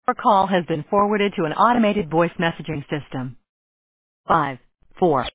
Your call has been forwarded to an automated voice messaging system. 5, 4.